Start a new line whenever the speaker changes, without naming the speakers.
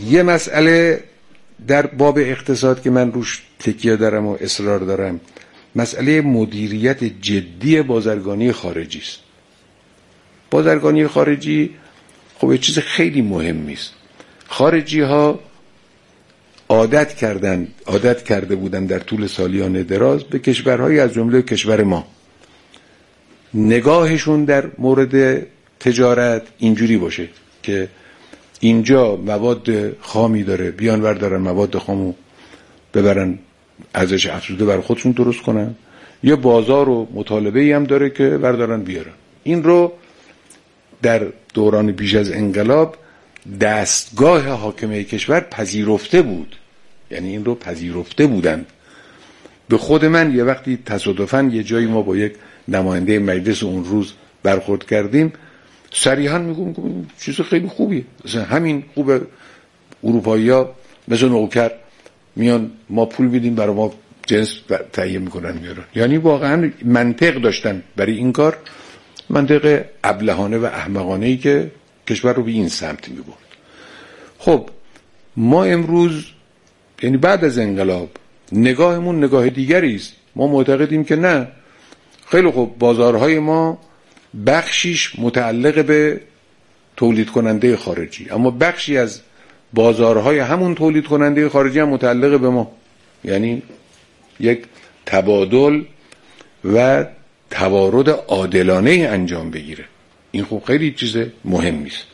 یه مسئله در باب اقتصاد که من روش تکیه دارم و اصرار دارم، مسئله مدیریت جدی بازرگانی خارجی است. بازرگانی خارجی خب یه چیز خیلی مهمی است. خارجی ها عادت کرده بودن در طول سالیان دراز به کشورهای از جمله کشور ما. نگاهشون در مورد تجارت اینجوری باشه که اینجا مواد خامی داره، بیان وردارن مواد خامو ببرن ارزش افزوده بر خودشون درست کنن، یه بازار و مطالبه‌ای هم داره که وردارن بیارن. این رو در دوران پیش از انقلاب دستگاه حاکمه کشور پذیرفته بود، یعنی این رو پذیرفته بودن. به خود من یه وقتی تصادفاً یه جایی ما با یک نماینده مجلس اون روز برخورد کردیم، صریحاً میگم چیز خیلی خوبیه، مثلا همین خوبه، اروپایی‌ها مثل نوکر میان ما پول میدیم برای ما جنس تهیه میکنن میارن. یعنی واقعاً منطق داشتن برای این کار، منطق ابلهانه و احمقانه‌ای که کشور رو به این سمت میبرد. خب ما امروز یعنی بعد از انقلاب نگاهمون نگاه دیگری است. ما معتقدیم که نه، خیلی خوب بازارهای ما بخشیش متعلق به تولید کننده خارجی، اما بخشی از بازارهای همون تولید کننده خارجی هم متعلق به ما، یعنی یک تبادل و توارد عادلانه انجام بگیره. این خب خیلی چیز مهمی است.